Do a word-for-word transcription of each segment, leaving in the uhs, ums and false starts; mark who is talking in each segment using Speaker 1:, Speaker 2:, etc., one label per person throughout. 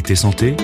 Speaker 1: Priorité Santé,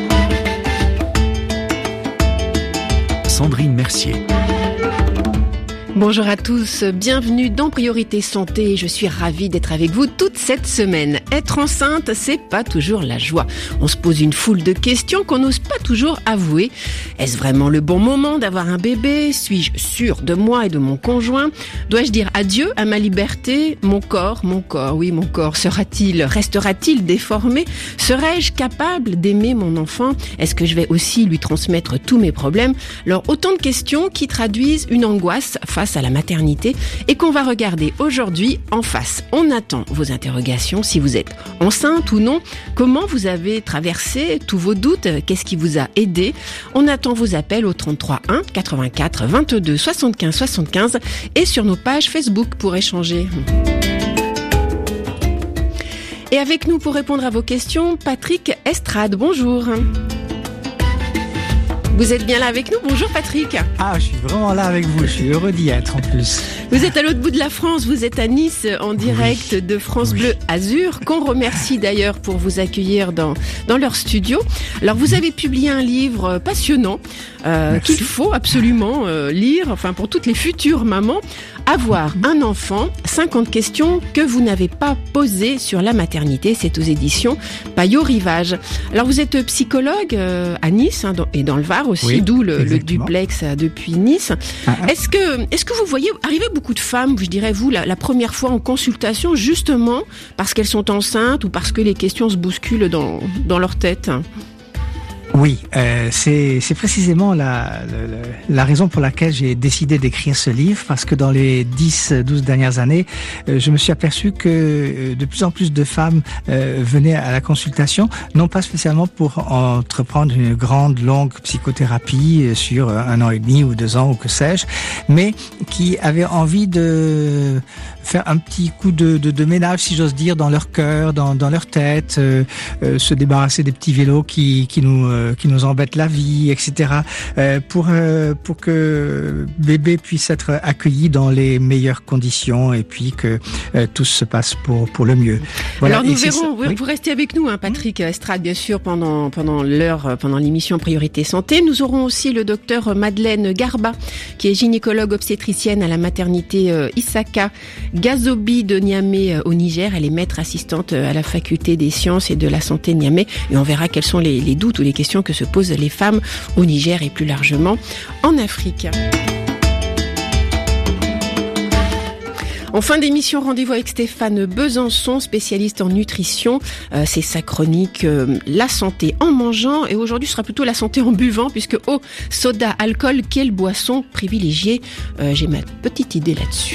Speaker 1: Sandrine Mercier.
Speaker 2: Bonjour à tous, bienvenue dans Priorité Santé. Je suis ravie d'être avec vous toute cette semaine. Être enceinte, c'est pas toujours la joie. On se pose une foule de questions qu'on n'ose pas toujours avouer. Est-ce vraiment le bon moment d'avoir un bébé ? Suis-je sûre de moi et de mon conjoint ? Dois-je dire adieu à ma liberté ? Mon corps, mon corps, oui mon corps, sera-t-il, restera-t-il déformé ? Serais-je capable d'aimer mon enfant ? Est-ce que je vais aussi lui transmettre tous mes problèmes ? Alors autant de questions qui traduisent une angoisse face à la maternité et qu'on va regarder aujourd'hui en face. On attend vos interrogations, si vous êtes enceinte ou non, comment vous avez traversé tous vos doutes, qu'est-ce qui vous a aidé. On attend vos appels au trente-trois un quatre-vingt-quatre vingt-deux soixante-quinze soixante-quinze et sur nos pages Facebook pour échanger. Et avec nous pour répondre à vos questions, Patrick Estrade, bonjour. Vous êtes bien là avec nous ? Bonjour Patrick.
Speaker 3: Ah, je suis vraiment là avec vous, je suis heureux d'y être en plus.
Speaker 2: Vous êtes à l'autre bout de la France, vous êtes à Nice en direct oui. de France oui. Bleu Azur, qu'on remercie d'ailleurs pour vous accueillir dans, dans leur studio. Alors vous avez publié un livre passionnant euh, qu'il faut absolument euh, lire, enfin pour toutes les futures mamans. Avoir un enfant, cinquante questions que vous n'avez pas posées sur la maternité, c'est aux éditions Payot Rivage. Alors vous êtes psychologue euh, à Nice hein, dans, et dans le Var aussi, oui, d'où le, le duplex depuis Nice. Ah, ah. Est-ce que, est-ce que vous voyez arriver beaucoup de femmes, je dirais vous, la, la première fois en consultation, justement parce qu'elles sont enceintes ou parce que les questions se bousculent dans, dans leur tête ?
Speaker 3: Oui, euh, c'est, c'est précisément la, la, la raison pour laquelle j'ai décidé d'écrire ce livre, parce que dans les dix douze dernières années, euh, je me suis aperçu que euh, de plus en plus de femmes euh, venaient à la consultation, non pas spécialement pour entreprendre une grande, longue psychothérapie euh, sur un an et demi ou deux ans ou que sais-je, mais qui avaient envie de faire un petit coup de, de, de ménage, si j'ose dire, dans leur cœur, dans, dans leur tête, euh, euh, se débarrasser des petits vélos qui, qui nous euh, qui nous embêtent la vie, et cetera. Euh, pour euh, pour que bébé puisse être accueilli dans les meilleures conditions et puis que euh, tout se passe pour pour le mieux.
Speaker 2: Voilà. Alors nous et verrons. Vous, oui. vous restez avec nous, hein, Patrick Estrade, bien sûr, pendant pendant l'heure, pendant l'émission Priorité Santé. Nous aurons aussi le docteur Madeleine Garba, qui est gynécologue obstétricienne à la maternité euh, Isaka Gazobi de Niamey euh, au Niger. Elle est maître assistante à la faculté des sciences et de la santé de Niamey. Et on verra quels sont les, les doutes ou les questions que se posent les femmes au Niger et plus largement en Afrique. En fin d'émission, rendez-vous avec Stéphane Besançon, spécialiste en nutrition. Euh, c'est sa chronique euh, La santé en mangeant. Et aujourd'hui, ce sera plutôt la santé en buvant, puisque eau, soda, alcool, quelle boisson privilégiée ? euh, J'ai ma petite idée là-dessus.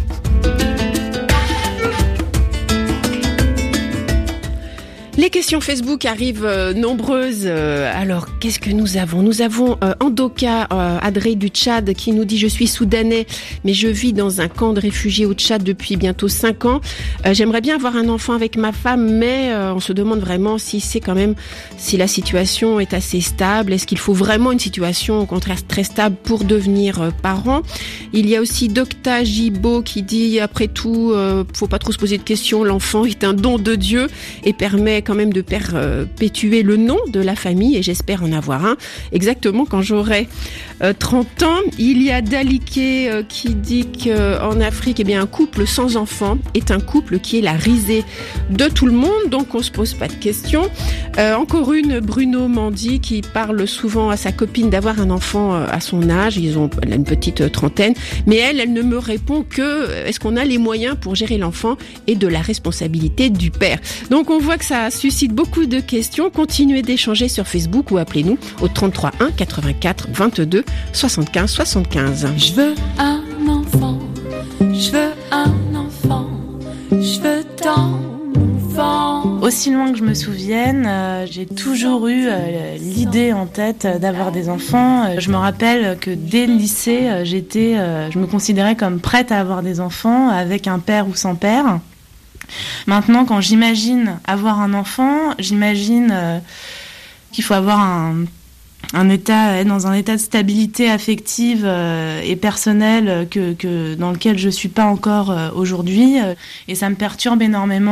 Speaker 2: Les questions Facebook arrivent euh, nombreuses. Euh, alors, qu'est-ce que nous avons ? Nous avons euh, Andoka euh, Adré du Tchad qui nous dit « Je suis soudanais, mais je vis dans un camp de réfugiés au Tchad depuis bientôt cinq ans. Euh, j'aimerais bien avoir un enfant avec ma femme, mais euh, on se demande vraiment si c'est quand même, si la situation est assez stable. Est-ce qu'il faut vraiment une situation, au contraire, très stable pour devenir euh, parent ?» Il y a aussi Docta Jibo qui dit « Après tout, euh, faut pas trop se poser de questions. L'enfant est un don de Dieu et permet quand même de perpétuer le nom de la famille et j'espère en avoir un exactement quand j'aurai euh, trente ans. Il y a Daliké euh, qui dit qu'en Afrique, eh bien, un couple sans enfant est un couple qui est la risée de tout le monde, donc on se pose pas de questions. Euh, encore une, Bruno Mandy qui parle souvent à sa copine d'avoir un enfant euh, à son âge. Ils ont elle a une petite euh, trentaine, mais elle, elle ne me répond que euh, est-ce qu'on a les moyens pour gérer l'enfant et de la responsabilité du père. Donc on voit que ça suscite beaucoup de questions. Continuez d'échanger sur Facebook ou appelez-nous au trente-trois un quatre-vingt-quatre vingt-deux soixante-quinze soixante-quinze.
Speaker 4: Je veux un enfant, je veux un enfant, je veux tant d'enfants.
Speaker 5: Aussi loin que je me souvienne, euh, j'ai toujours eu euh, l'idée en tête euh, d'avoir des enfants. Euh, je me rappelle que dès le lycée, euh, j'étais, euh, je me considérais comme prête à avoir des enfants avec un père ou sans père. Maintenant, quand j'imagine avoir un enfant, j'imagine euh, qu'il faut avoir un, un état, être dans un état de stabilité affective euh, et personnelle que, que, dans lequel je ne suis pas encore euh, aujourd'hui. Euh, et ça me perturbe énormément.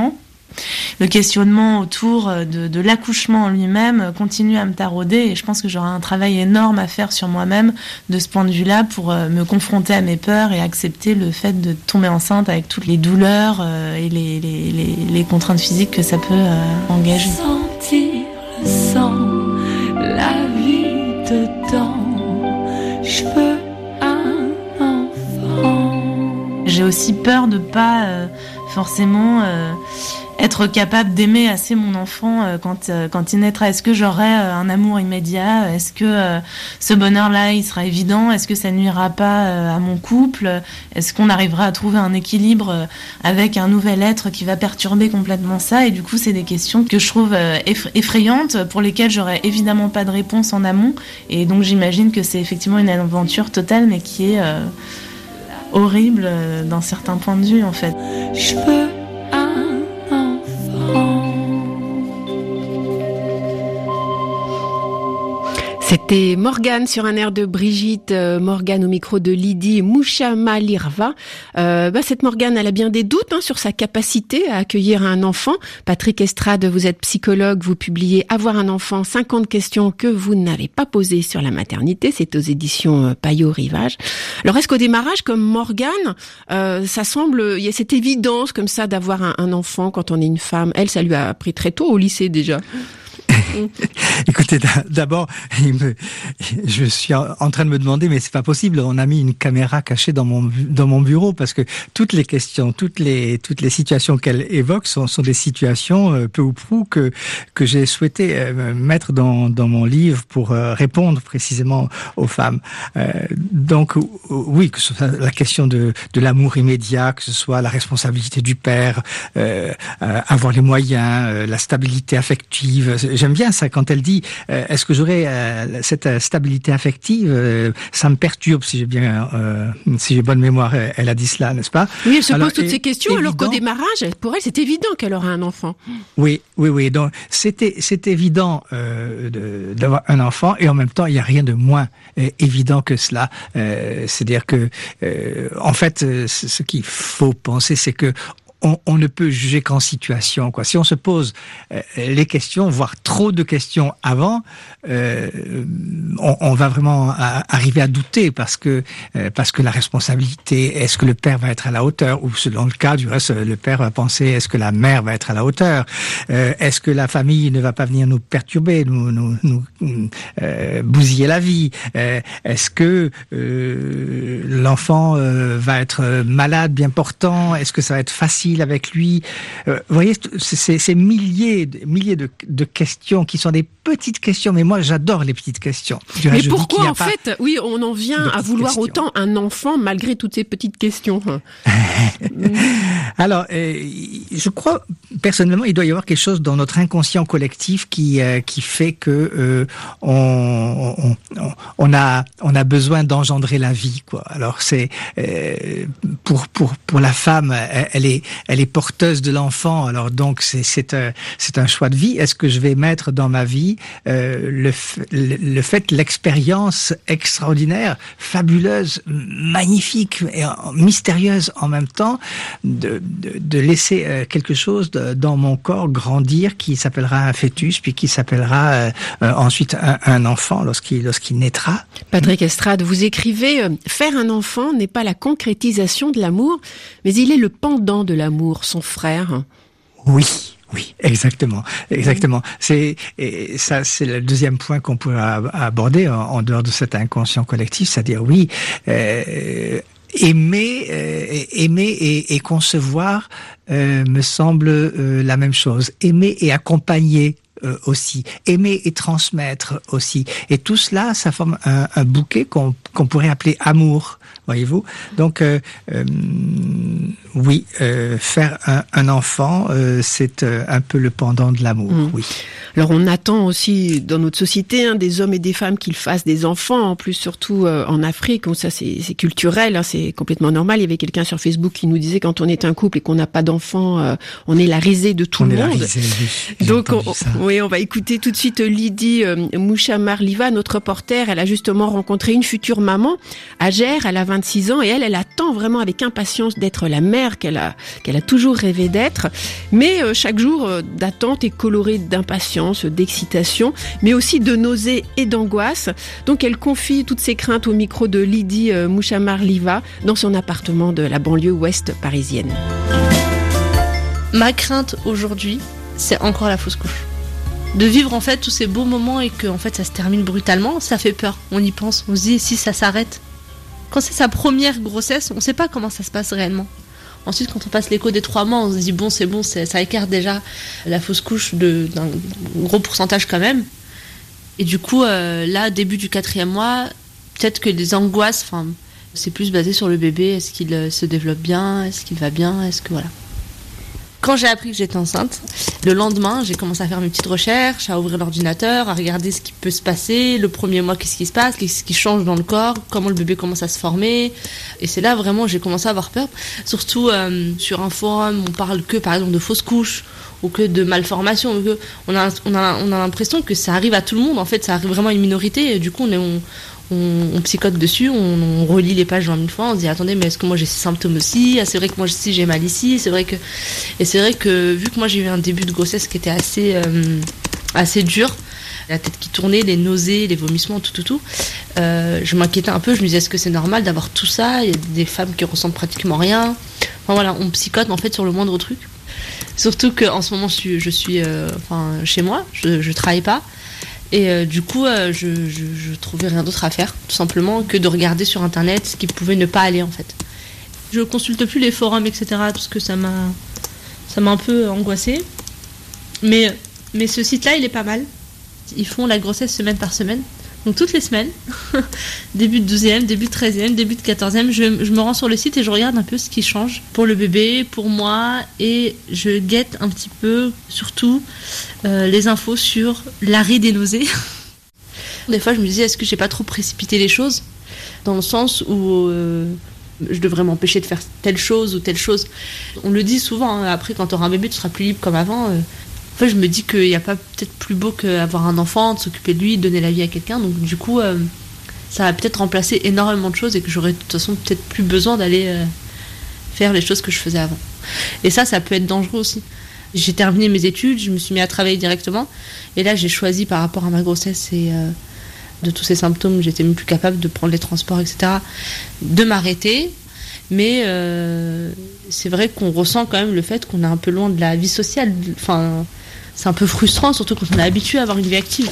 Speaker 5: le questionnement autour de, de l'accouchement en lui-même continue à me tarauder et je pense que j'aurai un travail énorme à faire sur moi-même de ce point de vue-là pour me confronter à mes peurs et accepter le fait de tomber enceinte avec toutes les douleurs et les, les, les, les contraintes physiques que ça peut euh, engager.
Speaker 4: Sentir le sang, la vie dedans, je veux un enfant.
Speaker 5: J'ai aussi peur de pas euh, forcément euh, être capable d'aimer assez mon enfant euh, quand euh, quand il naîtra. Est-ce que j'aurai euh, un amour immédiat ? Est-ce que euh, ce bonheur-là, il sera évident ? Est-ce que ça nuira pas euh, à mon couple ? Est-ce qu'on arrivera à trouver un équilibre euh, avec un nouvel être qui va perturber complètement ça ? Et du coup, c'est des questions que je trouve euh, effra- effrayantes, pour lesquelles j'aurais évidemment pas de réponse en amont. Et donc, j'imagine que c'est effectivement une aventure totale, mais qui est euh, horrible euh, d'un certain point de vue, en fait.
Speaker 4: Je veux un
Speaker 2: C'était Morgane sur un air de Brigitte, euh, Morgane au micro de Lydie Mouchamalirva. Euh, bah, cette Morgane, elle a bien des doutes hein, sur sa capacité à accueillir un enfant. Patrick Estrade, vous êtes psychologue, vous publiez Avoir un enfant, cinquante questions que vous n'avez pas posées sur la maternité. C'est aux éditions euh, Payot Rivage. Alors est-ce qu'au démarrage, comme Morgane, euh, ça semble, il y a cette évidence comme ça d'avoir un, un enfant quand on est une femme. Elle, ça lui a appris très tôt au lycée déjà.
Speaker 3: Écoutez, d'abord, il me, je suis en train de me demander, mais c'est pas possible. On a mis une caméra cachée dans mon dans mon bureau parce que toutes les questions, toutes les toutes les situations qu'elle évoque sont, sont des situations euh, peu ou prou que que j'ai souhaité euh, mettre dans dans mon livre pour euh, répondre précisément aux femmes. Euh, donc oui, que ce soit la question de de l'amour immédiat, que ce soit la responsabilité du père, euh, euh, avoir les moyens, euh, la stabilité affective. J'aime bien ça quand elle dit euh, est-ce que j'aurai euh, cette euh, stabilité affective, euh, ça me perturbe si j'ai bien euh, si j'ai bonne mémoire, elle a dit cela, n'est-ce pas?
Speaker 2: Oui, elle se
Speaker 3: alors,
Speaker 2: pose toutes
Speaker 3: et,
Speaker 2: ces questions
Speaker 3: évident,
Speaker 2: alors qu'au démarrage, pour elle, c'est évident qu'elle aura un enfant.
Speaker 3: Oui, oui, oui. Donc c'était c'est évident euh, de, d'avoir un enfant et en même temps il y a rien de moins euh, évident que cela. Euh, c'est-à-dire que euh, en fait, euh, ce qu'il faut penser, c'est que On, on ne peut juger qu'en situation, quoi. Si on se pose euh, les questions, voire trop de questions avant, euh, on, on va vraiment à, arriver à douter parce que euh, parce que la responsabilité, est-ce que le père va être à la hauteur, ou selon le cas du reste, le père va penser est-ce que la mère va être à la hauteur, euh, est-ce que la famille ne va pas venir nous perturber, nous nous, nous euh, bousiller la vie, euh, est-ce que euh, l'enfant euh, va être malade, bien portant, est-ce que ça va être facile avec lui. Euh, vous voyez, c'est ces milliers, milliers de, de questions qui sont des petites questions, mais moi j'adore les petites questions. Du
Speaker 2: mais
Speaker 3: reste,
Speaker 2: pourquoi en fait, oui, on en vient à vouloir
Speaker 3: questions.
Speaker 2: autant un enfant malgré toutes ces petites questions?
Speaker 3: Alors, euh, je crois personnellement, il doit y avoir quelque chose dans notre inconscient collectif qui euh, qui fait que euh, on, on on a on a besoin d'engendrer la vie, quoi. Alors c'est euh, pour pour pour la femme, elle est elle est porteuse de l'enfant, alors donc c'est c'est un c'est un choix de vie. Est-ce que je vais mettre dans ma vie euh, le le, le fait l'expérience extraordinaire, fabuleuse, magnifique et mystérieuse en même temps de de, de laisser euh, quelque chose de, dans mon corps grandir qui s'appellera un fœtus puis qui s'appellera euh, euh, ensuite un, un enfant lorsqu'il lorsqu'il naîtra.
Speaker 2: Patrick Estrade, vous écrivez euh, faire un enfant n'est pas la concrétisation de l'amour, mais il est le pendant de l'amour, son frère.
Speaker 3: Oui. Oui, exactement, exactement. C'est et ça, c'est le deuxième point qu'on pourrait aborder en, en dehors de cet inconscient collectif, c'est-à-dire oui, euh, aimer, euh, aimer et, et concevoir euh, me semble euh, la même chose. Aimer et accompagner. Euh, aussi, aimer et transmettre aussi, et tout cela, ça forme un, un bouquet qu'on qu'on pourrait appeler amour, voyez-vous. Donc euh, euh, oui, euh, faire un, un enfant, euh, c'est euh, un peu le pendant de l'amour. Mmh. Oui.
Speaker 2: Alors on attend aussi dans notre société hein, des hommes et des femmes qu'ils fassent des enfants, en plus surtout euh, en Afrique, où ça c'est, c'est culturel, hein, c'est complètement normal. Il y avait quelqu'un sur Facebook qui nous disait quand on est un couple et qu'on n'a pas d'enfant, euh, on est la risée de tout
Speaker 3: on
Speaker 2: le
Speaker 3: est
Speaker 2: monde.
Speaker 3: La risée, j'ai, j'ai
Speaker 2: Donc on, oui, on va écouter tout de suite Lydie euh, Mouchamalirva, notre reporter. Elle a justement rencontré une future maman. Agère, elle a vingt-six ans et elle, elle attend vraiment avec impatience d'être la mère qu'elle a, qu'elle a toujours rêvé d'être. Mais euh, chaque jour euh, d'attente est coloré d'impatience, d'excitation, mais aussi de nausées et d'angoisse. Donc elle confie toutes ses craintes au micro de Lydie euh, Mouchamar-Liva dans son appartement de la banlieue ouest parisienne.
Speaker 6: Ma crainte aujourd'hui, c'est encore la fausse couche. De vivre en fait tous ces beaux moments et que en fait ça se termine brutalement, ça fait peur. On y pense, on se dit si ça s'arrête. Quand c'est sa première grossesse, on ne sait pas comment ça se passe réellement. Ensuite, quand on passe l'écho des trois mois, on se dit bon, c'est bon, c'est, ça écarte déjà la fausse couche de, d'un gros pourcentage quand même. Et du coup, euh, là, début du quatrième mois, peut-être que les angoisses, enfin, c'est plus basé sur le bébé. Est-ce qu'il euh, se développe bien ? Est-ce qu'il va bien ? Est-ce que voilà. Quand j'ai appris que j'étais enceinte, le lendemain, j'ai commencé à faire mes petites recherches, à ouvrir l'ordinateur, à regarder ce qui peut se passer, le premier mois, qu'est-ce qui se passe, qu'est-ce qui change dans le corps, comment le bébé commence à se former. Et c'est là vraiment j'ai commencé à avoir peur. Surtout euh, sur un forum, on parle que par exemple de fausses couches ou que de malformations. Que on a, on a, on a l'impression que ça arrive à tout le monde. En fait, ça arrive vraiment à une minorité. Et du coup, on est... On, On, on psychote dessus, on, on relit les pages vingt mille fois, on se dit attendez mais est-ce que moi j'ai ces symptômes aussi ? Ah c'est vrai que moi aussi j'ai mal ici, c'est vrai que et c'est vrai que vu que moi j'ai eu un début de grossesse qui était assez euh, assez dur, la tête qui tournait, les nausées, les vomissements, tout tout tout, euh, je m'inquiétais un peu, je me disais est-ce que c'est normal d'avoir tout ça ? Il y a des femmes qui ressentent pratiquement rien. Enfin voilà, on psychote en fait sur le moindre truc. Surtout que en ce moment je suis, je suis euh, enfin chez moi, je je travaille pas. Et euh, du coup, euh, je, je, je trouvais rien d'autre à faire, tout simplement, que de regarder sur Internet ce qui pouvait ne pas aller, en fait. Je consulte plus les forums, et cetera, parce que ça m'a, ça m'a un peu angoissée. Mais, mais ce site-là, il est pas mal. Ils font la grossesse semaine par semaine. Donc toutes les semaines, début de douzième, début de treizième, début de quatorzième, je, je me rends sur le site et je regarde un peu ce qui change pour le bébé, pour moi, et je guette un petit peu, surtout, euh, les infos sur l'arrêt des nausées. Des fois, je me dis, est-ce que j'ai pas trop précipité les choses ? Dans le sens où euh, je devrais m'empêcher de faire telle chose ou telle chose. On le dit souvent, hein, après quand tu auras un bébé, tu seras plus libre comme avant. Euh, En fait, je me dis qu'il n'y a pas peut-être plus beau qu'avoir un enfant, de s'occuper de lui, de donner la vie à quelqu'un. Donc du coup, euh, ça va peut-être remplacer énormément de choses et que j'aurais de toute façon peut-être plus besoin d'aller euh, faire les choses que je faisais avant. Et ça, ça peut être dangereux aussi. J'ai terminé mes études, je me suis mis à travailler directement. Et là, j'ai choisi par rapport à ma grossesse et euh, de tous ces symptômes, j'étais même plus capable de prendre les transports, et cetera, de m'arrêter. Mais euh, c'est vrai qu'on ressent quand même le fait qu'on est un peu loin de la vie sociale. Enfin... C'est un peu frustrant, surtout quand on est habitué à avoir une vie active.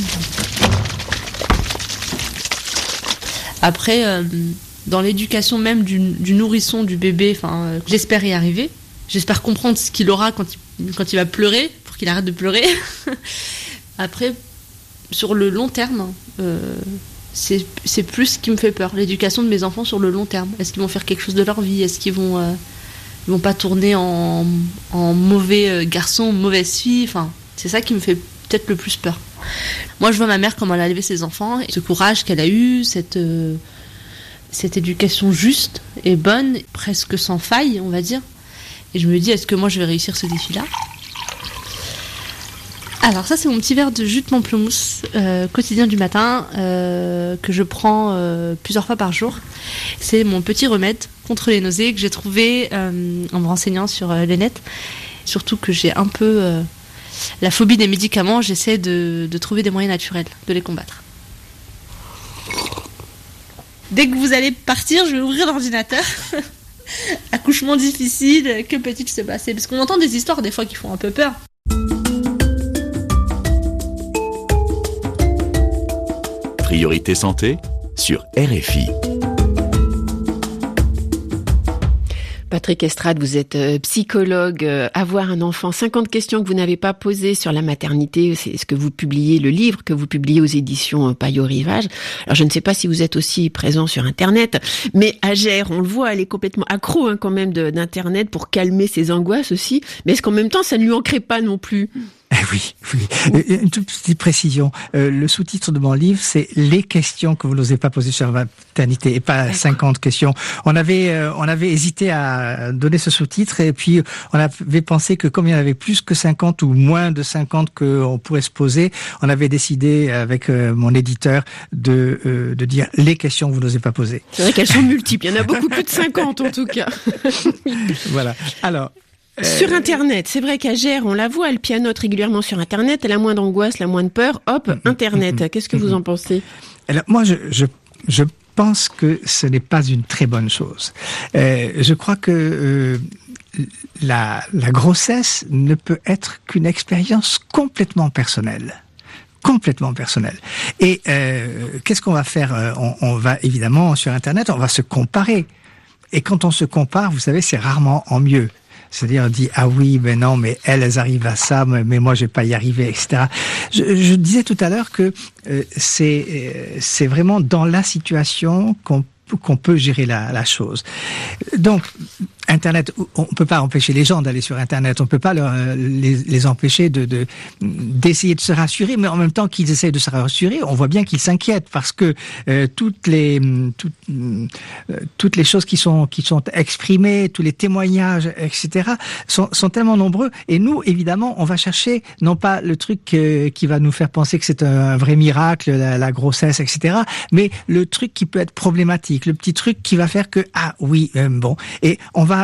Speaker 6: Après, euh, dans l'éducation même du, du nourrisson, du bébé, enfin, euh, j'espère y arriver. J'espère comprendre ce qu'il aura quand il, quand il va pleurer, pour qu'il arrête de pleurer. Après, sur le long terme, euh, c'est, c'est plus ce qui me fait peur. L'éducation de mes enfants sur le long terme. Est-ce qu'ils vont faire quelque chose de leur vie ? Est-ce qu'ils vont... Euh, Ils vont pas tourner en, en mauvais garçon, mauvaise fille. Enfin, c'est ça qui me fait peut-être le plus peur. Moi, je vois ma mère comment elle a élevé ses enfants, et ce courage qu'elle a eu, cette, euh, cette éducation juste et bonne, presque sans faille, on va dire. Et je me dis, est-ce que moi, je vais réussir ce défi-là ? Alors ça, c'est mon petit verre de jus de pamplemousse euh, quotidien du matin euh, que je prends euh, plusieurs fois par jour. C'est mon petit remède contre les nausées que j'ai trouvé euh, en me renseignant sur euh, le net. Surtout que j'ai un peu euh, la phobie des médicaments, j'essaie de, de trouver des moyens naturels de les combattre. Dès que vous allez partir, je vais ouvrir l'ordinateur. Accouchement difficile, que peut-il se passer ? Parce qu'on entend des histoires des fois qui font un peu peur.
Speaker 1: Priorité santé sur R F I.
Speaker 2: Patrick Estrade, vous êtes euh, psychologue. Euh, avoir un enfant, cinquante questions que vous n'avez pas posées sur la maternité, c'est ce que vous publiez, le livre que vous publiez aux éditions euh, Payot Rivage. Alors je ne sais pas si vous êtes aussi présent sur Internet, mais Agère, on le voit, elle est complètement accro hein, quand même de, d'Internet pour calmer ses angoisses aussi. Mais est-ce qu'en même temps, ça ne lui en crée pas non plus ?
Speaker 3: Eh oui, oui. Une toute petite précision. Euh, le sous-titre de mon livre, c'est les questions que vous n'osez pas poser sur la maternité et pas cinquante questions. On avait, euh, on avait hésité à donner ce sous-titre et puis on avait pensé que comme il y en avait plus que cinquante ou moins de cinquante qu'on pourrait se poser, on avait décidé avec euh, mon éditeur de, euh, de dire les questions que vous n'osez pas poser.
Speaker 2: C'est vrai qu'elles sont multiples. Il y en a beaucoup plus de cinquante en tout cas.
Speaker 3: Voilà. Alors.
Speaker 2: Sur Internet, c'est vrai qu'à Gers, on la voit, elle pianote régulièrement sur Internet, elle a moins d'angoisse, elle a moins de peur, hop, Internet. Qu'est-ce que vous en pensez ?
Speaker 3: Alors, moi, je, je, je pense que ce n'est pas une très bonne chose. Euh, je crois que euh, la, la grossesse ne peut être qu'une expérience complètement personnelle. Complètement personnel. Et euh, qu'est-ce qu'on va faire ? on, on va évidemment sur Internet, on va se comparer. Et quand on se compare, vous savez, c'est rarement en mieux. C'est-à-dire, on dit, ah oui, mais non, mais elles, elles arrivent à ça, mais moi, je vais pas y arriver, et cetera. Je, je disais tout à l'heure que euh, c'est, euh, c'est vraiment dans la situation qu'on qu'on peut gérer la, la chose. Donc, Internet, on peut pas empêcher les gens d'aller sur Internet, on peut pas leur, les, les empêcher de, de d'essayer de se rassurer, mais en même temps qu'ils essayent de se rassurer, on voit bien qu'ils s'inquiètent parce que euh, toutes les toutes, euh, toutes les choses qui sont qui sont exprimées, tous les témoignages, et cetera, sont, sont tellement nombreux. Et nous, évidemment, on va chercher non pas le truc euh, qui va nous faire penser que c'est un vrai miracle, la, la grossesse, et cetera, mais le truc qui peut être problématique, le petit truc qui va faire que ah oui euh, bon, et on va.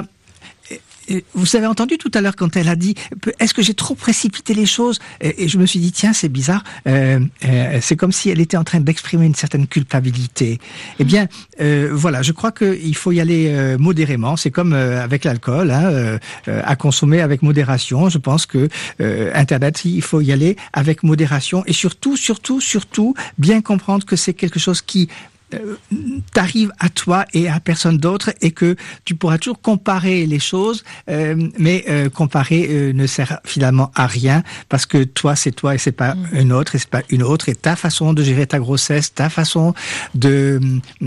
Speaker 3: Vous avez entendu tout à l'heure quand elle a dit « Est-ce que j'ai trop précipité les choses ?» Et je me suis dit « Tiens, c'est bizarre. Euh, euh, c'est comme si elle était en train d'exprimer une certaine culpabilité. » Eh bien, euh, voilà, je crois qu'il faut y aller euh, modérément. C'est comme euh, avec l'alcool, hein, euh, à consommer avec modération. Je pense que euh, Internet, il faut y aller avec modération et surtout, surtout, surtout, bien comprendre que c'est quelque chose qui t'arrive à toi et à personne d'autre et que tu pourras toujours comparer les choses, euh, mais euh, comparer euh, ne sert finalement à rien parce que toi c'est toi et c'est pas mmh. une autre et c'est pas une autre et ta façon de gérer ta grossesse, ta façon de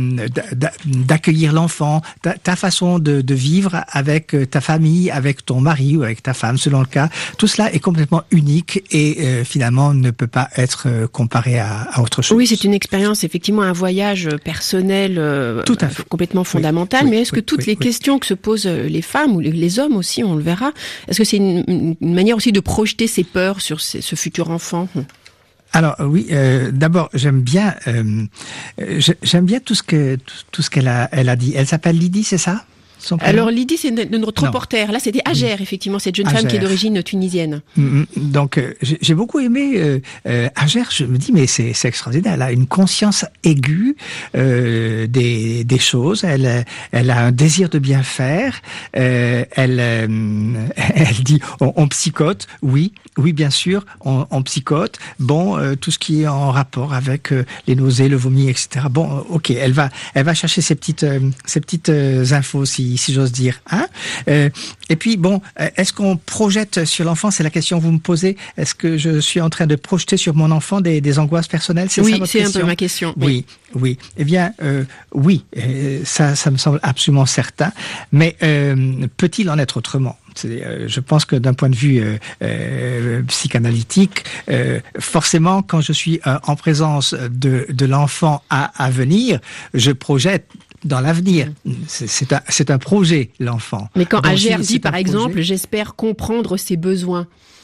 Speaker 3: d'accueillir l'enfant, ta, ta façon de, de vivre avec ta famille, avec ton mari ou avec ta femme selon le cas, tout cela est complètement unique et euh, finalement ne peut pas être euh, comparé à, à autre chose.
Speaker 2: Oui, c'est une expérience, effectivement un voyage personnel euh,
Speaker 3: Tout à fait.
Speaker 2: complètement fondamental,
Speaker 3: oui,
Speaker 2: mais est-ce
Speaker 3: oui,
Speaker 2: que toutes
Speaker 3: oui,
Speaker 2: les
Speaker 3: oui.
Speaker 2: questions que se posent les femmes ou les, les hommes aussi, on le verra, est-ce que c'est une, une manière aussi de projeter ses peurs sur ces, ce futur enfant ?
Speaker 3: Alors oui, euh, d'abord j'aime bien, euh, j'aime bien tout ce que tout, tout ce qu'elle a, elle a dit. Elle s'appelle Lydie, c'est ça ?
Speaker 2: Alors Lydie, c'est notre reporter. Là, c'était Ager, effectivement, cette jeune
Speaker 3: Ager.
Speaker 2: femme qui est d'origine tunisienne.
Speaker 3: Donc, euh, j'ai beaucoup aimé euh, euh, Ager. Je me dis, mais c'est extraordinaire. Elle a une conscience aiguë euh, des, des choses. Elle, elle a un désir de bien faire. Euh, elle, euh, elle dit, on, on psychote. Oui, oui, bien sûr, on, on psychote. Bon, euh, tout ce qui est en rapport avec euh, les nausées, le vomi, et cetera. Bon, ok, elle va, elle va chercher ces petites, euh, ces petites euh, infos si si j'ose dire. Hein euh, et puis, bon, est-ce qu'on projette sur l'enfant ? C'est la question que vous me posez. Est-ce que je suis en train de projeter sur mon enfant des, des angoisses personnelles ? C'est
Speaker 2: oui,
Speaker 3: ça votre
Speaker 2: c'est
Speaker 3: question ?
Speaker 2: un peu ma question.
Speaker 3: Oui, oui. oui. Eh bien, euh, oui, euh, ça, ça me semble absolument certain. Mais euh, peut-il en être autrement ? Euh, je pense que d'un point de vue euh, euh, psychanalytique, euh, forcément, quand je suis euh, en présence de, de l'enfant à, à venir, je projette dans l'avenir. C'est un, c'est un projet, l'enfant.
Speaker 2: Mais quand
Speaker 3: Donc,
Speaker 2: Ager
Speaker 3: si
Speaker 2: dit, par exemple,
Speaker 3: projet,
Speaker 2: j'espère comprendre ses besoins.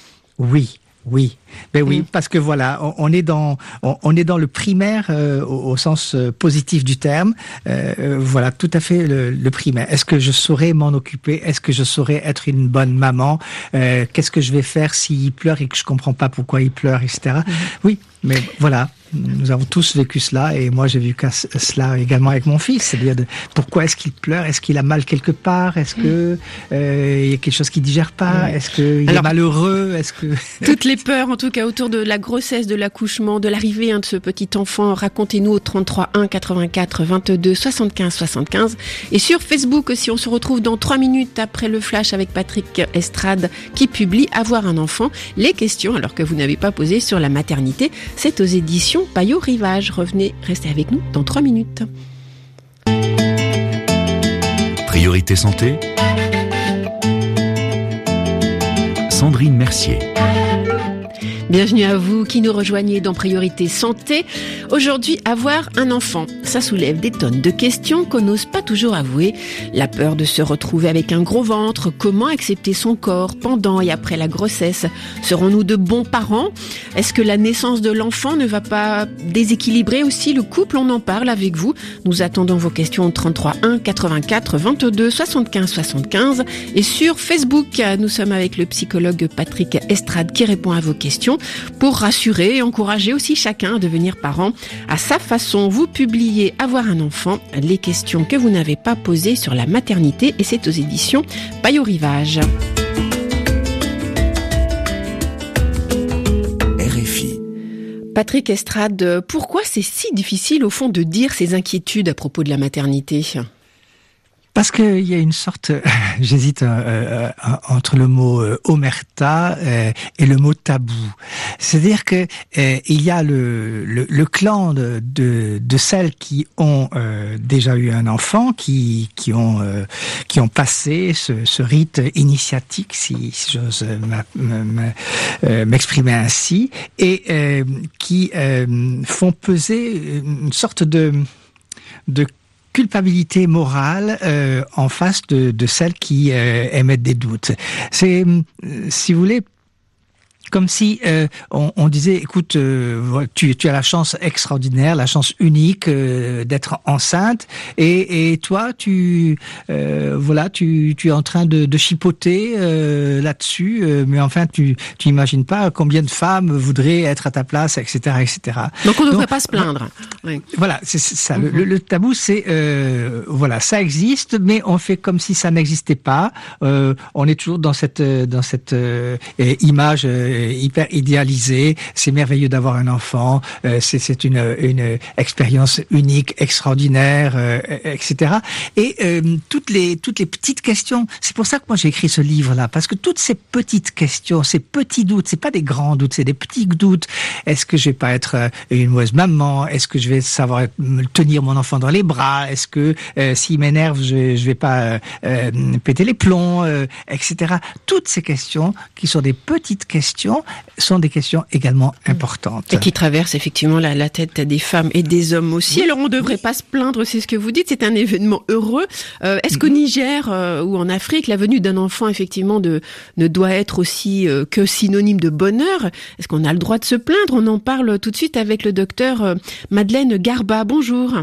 Speaker 3: Oui. Oui, ben oui,
Speaker 2: mmh.
Speaker 3: parce que voilà, on, on est dans, on, on est dans le primaire euh, au, au sens euh, positif du terme. Euh, voilà, tout à fait le, le primaire. Est-ce que je saurais m'en occuper ? Est-ce que je saurais être une bonne maman ? euh, Qu'est-ce que je vais faire s'il pleure et que je comprends pas pourquoi il pleure, et cetera. Mmh. Oui, mais voilà. Nous avons tous vécu cela et moi j'ai vécu cela également avec mon fils, c'est-à-dire de, pourquoi est-ce qu'il pleure, est-ce qu'il a mal quelque part, est-ce que euh, il y a quelque chose qu'il digère pas, est-ce qu'il est malheureux, est-ce que
Speaker 2: toutes les peurs en tout cas autour de la grossesse, de l'accouchement, de l'arrivée hein, de ce petit enfant, racontez-nous au trente-trois un quatre-vingt-quatre vingt-deux soixante-quinze soixante-quinze et sur Facebook aussi. On se retrouve dans trois minutes après le flash avec Patrick Estrade qui publie Avoir un enfant, les questions alors que vous n'avez pas posé sur la maternité, c'est aux éditions Payot Rivage. Revenez, restez avec nous dans trois minutes.
Speaker 1: Priorité santé. Sandrine Mercier.
Speaker 2: Bienvenue à vous qui nous rejoignez dans Priorité Santé. Aujourd'hui, avoir un enfant, ça soulève des tonnes de questions qu'on n'ose pas toujours avouer. La peur de se retrouver avec un gros ventre, comment accepter son corps pendant et après la grossesse? Serons-nous de bons parents? Est-ce que la naissance de l'enfant ne va pas déséquilibrer aussi le couple? On en parle avec vous. Nous attendons vos questions au trente-trois un quatre-vingt-quatre vingt-deux soixante-quinze soixante-quinze et sur Facebook. Nous sommes avec le psychologue Patrick Estrade qui répond à vos questions pour rassurer et encourager aussi chacun à devenir parent à sa façon. Vous publiez Avoir un enfant, les questions que vous n'avez pas posées sur la maternité et c'est aux éditions Paille au Rivage.
Speaker 1: R F I.
Speaker 2: Patrick Estrade, pourquoi c'est si difficile au fond de dire ses inquiétudes à propos de la maternité ?
Speaker 3: Parce qu'il y a une sorte, euh, j'hésite euh, euh, entre le mot euh, omerta euh, et le mot tabou. C'est-à-dire que euh, il y a le, le, le clan de, de, de celles qui ont euh, déjà eu un enfant, qui qui ont euh, qui ont passé ce, ce rite initiatique, si, si j'ose euh, m'exprimer ainsi, et euh, qui euh, font peser une sorte de de culpabilité morale euh, en face de, de celles qui euh, émettent des doutes. C'est, euh, si vous voulez, comme si euh, on, on disait, écoute, euh, tu, tu as la chance extraordinaire, la chance unique euh, d'être enceinte, et, et toi, tu, euh, voilà, tu, tu es en train de, de chipoter euh, là-dessus, euh, mais enfin, tu, tu imagines pas combien de femmes voudraient être à ta place, et cetera, et cetera.
Speaker 2: Donc on ne devrait pas se plaindre. Oui.
Speaker 3: Voilà, c'est ça. Mm-hmm. Le, le tabou, c'est euh, voilà, ça existe, mais on fait comme si ça n'existait pas. Euh, on est toujours dans cette dans cette euh, image. Euh, hyper idéalisé, c'est merveilleux d'avoir un enfant, euh, c'est, c'est une, une expérience unique, extraordinaire, euh, et cetera. Et euh, toutes les toutes les petites questions, c'est pour ça que moi j'ai écrit ce livre-là, parce que toutes ces petites questions, ces petits doutes, c'est pas des grands doutes, c'est des petits doutes. Est-ce que je vais pas être une mauvaise maman? Est-ce que je vais savoir tenir mon enfant dans les bras? Est-ce que euh, s'il m'énerve, je je vais pas euh, péter les plombs, euh, et cetera. Toutes ces questions qui sont des petites questions sont des questions également importantes.
Speaker 2: Et qui traversent effectivement la, la tête des femmes et des hommes aussi. Oui. Alors on ne devrait oui. pas se plaindre, c'est ce que vous dites, c'est un événement heureux. Euh, est-ce qu'au Niger euh, ou en Afrique, la venue d'un enfant effectivement de, ne doit être aussi euh, que synonyme de bonheur? Est-ce qu'on a le droit de se plaindre? On en parle tout de suite avec le docteur euh, Madeleine Garba. Bonjour.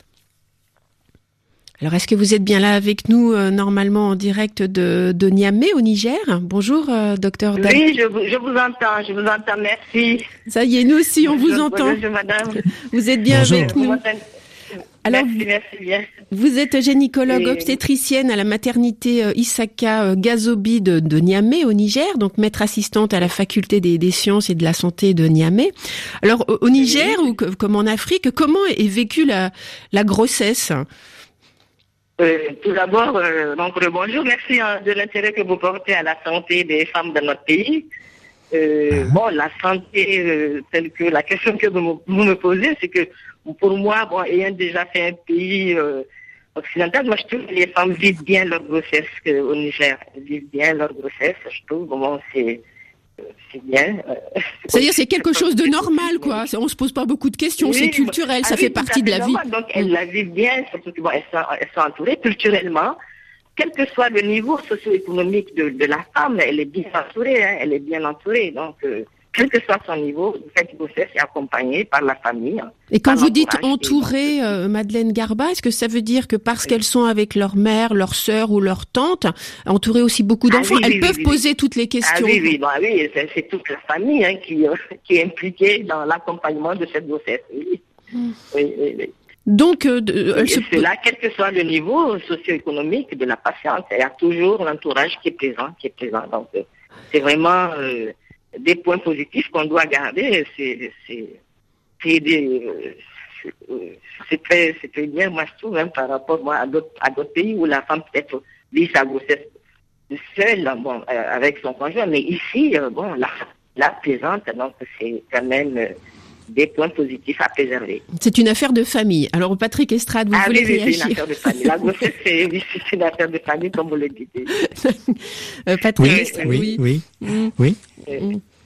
Speaker 2: Alors, est-ce que vous êtes bien là avec nous, euh, normalement en direct de, de Niamey, au Niger? Bonjour, euh, docteur
Speaker 7: Oui, Dal- je, vous, je vous entends, je vous entends, merci.
Speaker 2: Ça y est, nous aussi, on
Speaker 7: bonjour,
Speaker 2: vous entend.
Speaker 7: Bonjour, madame.
Speaker 2: Vous êtes bien
Speaker 3: bonjour.
Speaker 2: avec nous. Alors,
Speaker 7: merci, merci bien.
Speaker 2: Vous êtes gynécologue Et... obstétricienne à la maternité euh, Isaka euh, Gazobi de, de Niamey, au Niger, donc maître assistante à la faculté des, des sciences et de la santé de Niamey. Alors, au, au Niger, oui. ou que, comme en Afrique, comment est vécue la, la grossesse?
Speaker 7: Euh, tout d'abord, euh, donc bonjour, merci hein, de l'intérêt que vous portez à la santé des femmes de notre pays. Euh, bon, la santé, euh, telle que la question que vous me, vous me posez, c'est que pour moi, bon, ayant déjà fait un pays euh, occidental, moi je trouve que les femmes vivent bien leur grossesse euh, au Niger. Elles vivent bien leur grossesse, je trouve. Bon, c'est c'est bien.
Speaker 2: C'est-à-dire c'est quelque chose de normal, quoi. On se pose pas beaucoup de questions, oui, c'est culturel, ça ah, fait oui, partie de la normal.
Speaker 7: vie. Donc elles mmh. la vivent bien, surtout que bon, elles, sont, elles sont entourées culturellement. Quel que soit le niveau socio-économique de, de la femme, elle est bien entourée, hein, elle est bien entourée. Donc euh, quel que soit son niveau, cette grossesse est accompagnée par la famille.
Speaker 2: Et quand vous dites entourée, euh, Madeleine Garba, est-ce que ça veut dire que parce oui. qu'elles sont avec leur mère, leur sœur ou leur tante, entourées aussi beaucoup d'enfants, ah, oui, elles oui, peuvent oui, poser oui. toutes les questions?
Speaker 7: Ah oui, oui, bah, oui c'est, c'est toute la famille hein, qui, euh, qui est impliquée dans l'accompagnement de cette grossesse. Oui, mmh. oui, oui, oui.
Speaker 2: Donc, euh, de,
Speaker 7: elle se... là, quel que soit le niveau socio-économique de la patiente, il y a toujours l'entourage qui est présent, qui est présent. Donc, euh, c'est vraiment euh, des points positifs qu'on doit garder. C'est, c'est, c'est, des, c'est, c'est très, c'est très bien, moi je trouve, hein, par rapport moi, à d'autres, à d'autres pays où la femme peut-être vit sa grossesse seule, bon, euh, avec son conjoint. Mais ici, euh, bon, la, la présente, donc c'est quand même euh, des points positifs à préserver.
Speaker 2: C'est une affaire de famille. Alors, Patrick Estrade, vous
Speaker 7: ah,
Speaker 2: voulez
Speaker 7: oui,
Speaker 2: réagir?
Speaker 7: C'est une affaire de famille. La grossesse, c'est, c'est une affaire de famille, comme vous le dites.
Speaker 2: euh, Patrick
Speaker 3: oui,
Speaker 2: Estrade,
Speaker 3: oui, oui, oui. oui.
Speaker 2: Mmh.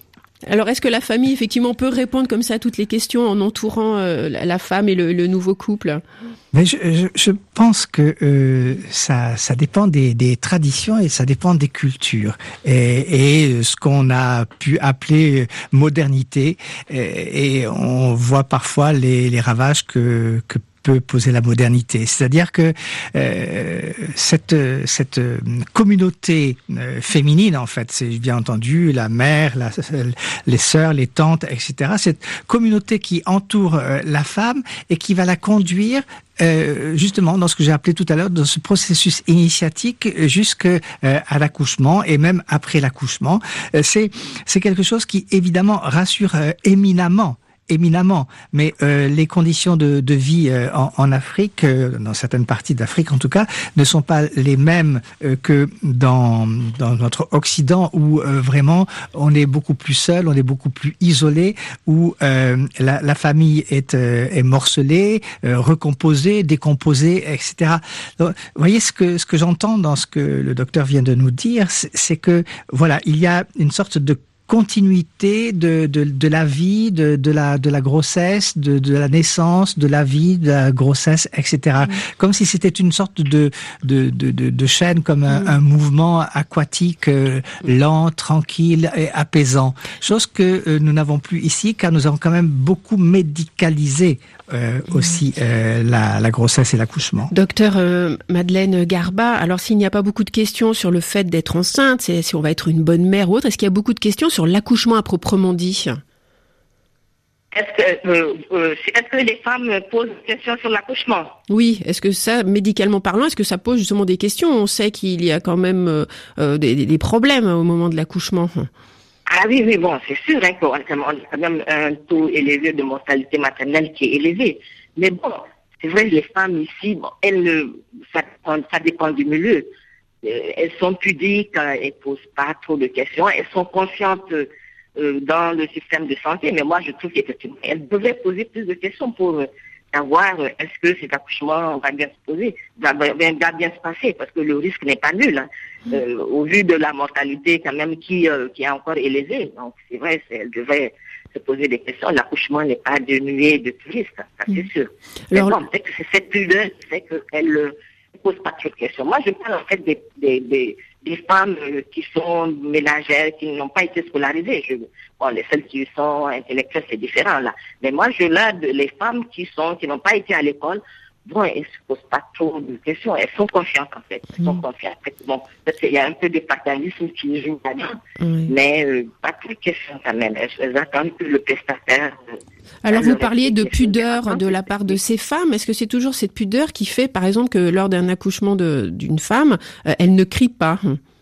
Speaker 2: Alors, est-ce que la famille, effectivement, peut répondre comme ça à toutes les questions en entourant euh, la femme et le, le nouveau couple ?
Speaker 3: Mais je, je, je pense que euh, ça, ça dépend des, des traditions et ça dépend des cultures et, et ce qu'on a pu appeler modernité. Et, et on voit parfois les, les ravages que, que peut poser la modernité. C'est-à-dire que euh, cette cette communauté euh, féminine, en fait, c'est bien entendu la mère, la, les sœurs, les tantes, et cetera. Cette communauté qui entoure euh, la femme et qui va la conduire Euh, justement dans ce que j'ai appelé tout à l'heure, dans ce processus initiatique jusque euh, à l'accouchement et même après l'accouchement. Euh, c'est c'est quelque chose qui évidemment rassure euh, éminemment. éminemment, mais euh, les conditions de, de vie euh, en, en Afrique, euh, dans certaines parties d'Afrique en tout cas, ne sont pas les mêmes euh, que dans, dans notre Occident où euh, vraiment on est beaucoup plus seul, on est beaucoup plus isolé, où euh, la, la famille est, euh, est morcelée, euh, recomposée, décomposée, et cetera. Donc, vous voyez ce que ce que j'entends dans ce que le docteur vient de nous dire, c'est, c'est que voilà, il y a une sorte de continuité de, de, de la vie, de, de, la, de la grossesse, de, de la naissance, de la vie, de la grossesse, et cetera. Mmh. Comme si c'était une sorte de, de, de, de, de chaîne, comme un, mmh. un mouvement aquatique euh, lent, tranquille et apaisant. Chose que euh, nous n'avons plus ici, car nous avons quand même beaucoup médicalisé Euh, aussi euh, la, la grossesse et l'accouchement.
Speaker 2: Docteur euh, Madeleine Garba, alors s'il n'y a pas beaucoup de questions sur le fait d'être enceinte, c'est, si on va être une bonne mère ou autre, est-ce qu'il y a beaucoup de questions sur l'accouchement à proprement dit ?
Speaker 7: Est-ce que, euh, euh, est-ce que les femmes posent des questions sur l'accouchement ?
Speaker 2: Oui, est-ce que ça, médicalement parlant, est-ce que ça pose justement des questions ? On sait qu'il y a quand même euh, des, des problèmes au moment de l'accouchement.
Speaker 7: Ah oui, oui, bon, c'est sûr hein, qu'on a quand même un taux élevé de mortalité maternelle qui est élevé. Mais bon, c'est vrai, les femmes ici, bon, elles, ça, ça dépend du milieu. Elles sont pudiques, elles ne posent pas trop de questions, elles sont conscientes euh, dans le système de santé, mais moi je trouve qu'elles devraient poser plus de questions pour savoir est-ce que cet accouchement va bien se poser, va, va, va bien se passer, parce que le risque n'est pas nul, hein, euh, au vu de la mortalité quand même qui, euh, qui est encore élevée. Donc c'est vrai, c'est, elle devrait se poser des questions. L'accouchement n'est pas dénué de tout risque, ça c'est sûr. Mais Alors, bon, peut-être que c'est cette pudeur qui fait qu'elle ne pose pas trop de questions. Moi je parle en fait des, des, des, des femmes euh, qui sont ménagères, qui n'ont pas été scolarisées. Je, bon, les celles qui sont intellectuelles, c'est différent là. Mais moi, je l'ai de les femmes qui sont, qui n'ont pas été à l'école. Bon, elles ne se posent pas trop de questions. Elles sont confiantes en fait. Elles mmh. sont confiantes. Bon, peut-être qu'il y a un peu de fatalisme qui joue là-dedans, mmh. mais euh, pas trop de questions quand même. Elles, elles attendent que le prestataire. Euh,
Speaker 2: Alors vous parliez de pudeur de la part de ces femmes. Est-ce que c'est toujours cette pudeur qui fait, par exemple, que lors d'un accouchement de, d'une femme, euh, elle ne crie pas ?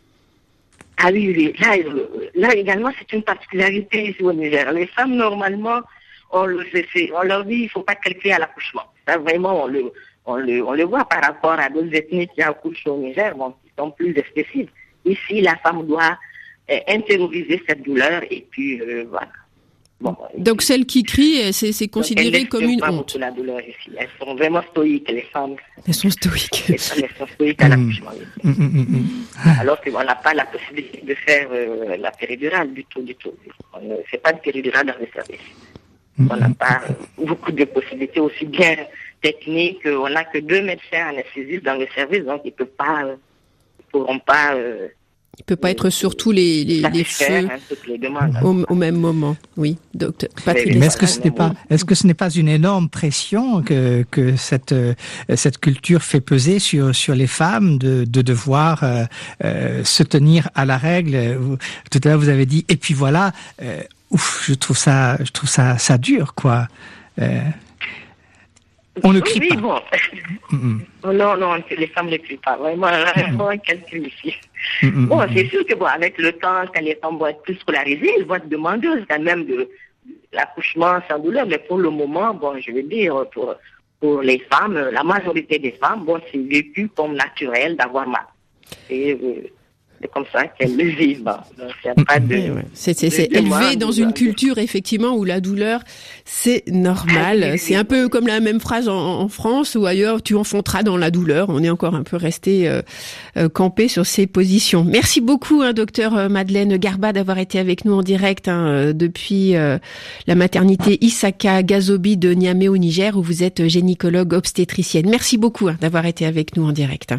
Speaker 7: Ah oui, oui. Là, euh, là également, c'est une particularité ici au Niger. Les femmes, normalement, on, le, c'est, on leur dit qu'il ne faut pas qu'elles crient à l'accouchement. Ça, vraiment, on le, on, le, on le voit par rapport à d'autres ethnies qui accouchent au Niger, bon, qui sont plus expressives. Ici, la femme doit euh, intérioriser cette douleur et puis euh, voilà. Bon,
Speaker 2: donc celles qui crient, c'est, c'est considéré comme une honte.
Speaker 7: La douleur ici. Elles sont vraiment stoïques, les femmes.
Speaker 2: Elles sont stoïques.
Speaker 7: Elles sont, elles sont stoïques à l'accouchement. Mmh. Mmh, mmh, mmh. Alors qu'on n'a pas la possibilité de faire euh, la péridurale du tout, du tout. On ne fait pas de péridurale dans les services. Mmh. On n'a pas euh, beaucoup de possibilités, aussi bien techniques. On n'a que deux médecins anesthésistes dans le service, donc ils ne peuvent pas, euh, ils pourront pas. Euh,
Speaker 2: Il peut pas être sur tous les, les, les feux au, au même moment. Oui, docteur Patrick.
Speaker 3: Mais est-ce que ce n'est pas, est-ce que ce n'est pas une énorme pression que, que cette, cette culture fait peser sur, sur les femmes de, de devoir euh, euh, se tenir à la règle? Tout à l'heure, vous avez dit, et puis voilà, euh, ouf, je trouve ça, je trouve ça, ça dur, quoi. Euh, On ne crie
Speaker 7: oui,
Speaker 3: pas.
Speaker 7: Bon. Mm-hmm. Non, non, les femmes ne crient pas. Vraiment, mm-hmm. on calcule ici. Mm-hmm. Bon, c'est sûr que bon, avec le temps, quand les femmes vont être plus scolarisées, elles vont être demandeuses quand même de, de l'accouchement sans douleur. Mais pour le moment, bon, je veux dire, pour, pour les femmes, la majorité des femmes, bon, c'est vécu comme naturel d'avoir mal. Et, euh, c'est comme ça qu'elles le vivent. Donc, il n'y a pas de...
Speaker 2: Ouais, ouais. C'est, c'est, c'est élevé dans une culture, effectivement, où la douleur, c'est normal. Ah, c'est un peu comme la même phrase en, en France ou ailleurs, tu enfanteras dans la douleur. On est encore un peu resté euh, euh, campé sur ces positions. Merci beaucoup, hein, docteur Madeleine Garba, d'avoir été avec nous en direct hein, depuis euh, la maternité Isaka Gazobi de Niamey au Niger, où vous êtes gynécologue obstétricienne. Merci beaucoup hein, d'avoir été avec nous en direct.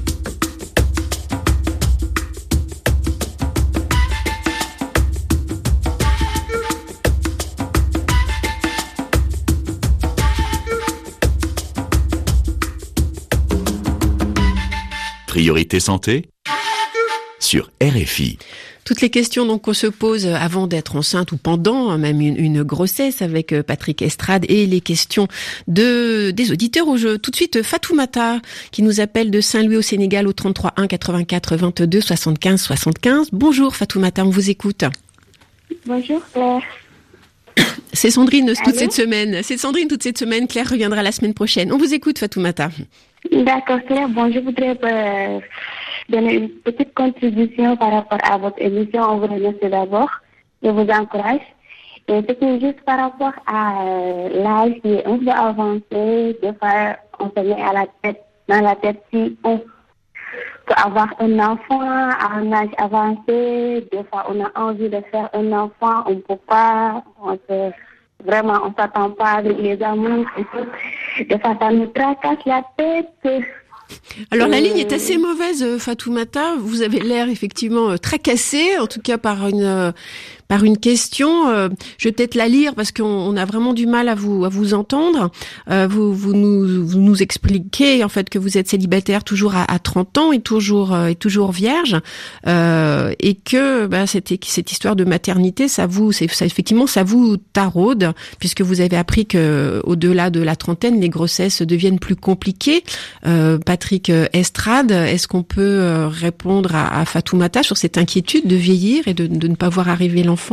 Speaker 1: Priorité santé sur R F I.
Speaker 2: Toutes les questions donc qu'on se pose avant d'être enceinte ou pendant même une, une grossesse avec Patrick Estrade et les questions de des auditeurs au jeu. Tout de suite Fatoumata qui nous appelle de Saint-Louis au Sénégal au trente-trois un quatre-vingt-quatre vingt-deux soixante-quinze soixante-quinze. Bonjour Fatoumata, on vous écoute.
Speaker 8: Bonjour Claire.
Speaker 2: C'est Sandrine toute
Speaker 8: Allô
Speaker 2: cette semaine. C'est Sandrine toute cette semaine. Claire reviendra la semaine prochaine. On vous écoute Fatoumata.
Speaker 8: D'accord Claire, bon je voudrais euh, donner une petite contribution par rapport à votre émission. On vous remercie d'abord. Je vous encourage. Et c'était juste par rapport à euh, l'âge qui est un peu avancé. Des fois, on se met à la tête, dans la tête si on peut avoir un enfant à un âge avancé. Des fois, on a envie de faire un enfant, on ne peut pas. On se, vraiment, on ne s'attend pas avec les amours et tout. Des fois, ça nous tracasse la tête.
Speaker 2: Alors la ligne est assez mauvaise, Fatoumata. Vous avez l'air effectivement tracassé, en tout cas par une par une question. Euh, je vais peut-être la lire parce qu'on on a vraiment du mal à vous à vous entendre. Euh, vous vous nous vous nous expliquez en fait que vous êtes célibataire toujours à, à trente ans et toujours euh, et toujours vierge euh, et que bah, cette cette histoire de maternité, ça vous c'est ça effectivement ça vous taraude puisque vous avez appris que au-delà de la trentaine, les grossesses deviennent plus compliquées. Euh, Patrick Estrade, est-ce qu'on peut répondre à, à Fatoumata sur cette inquiétude de vieillir et de, de ne pas voir arriver l'enfant?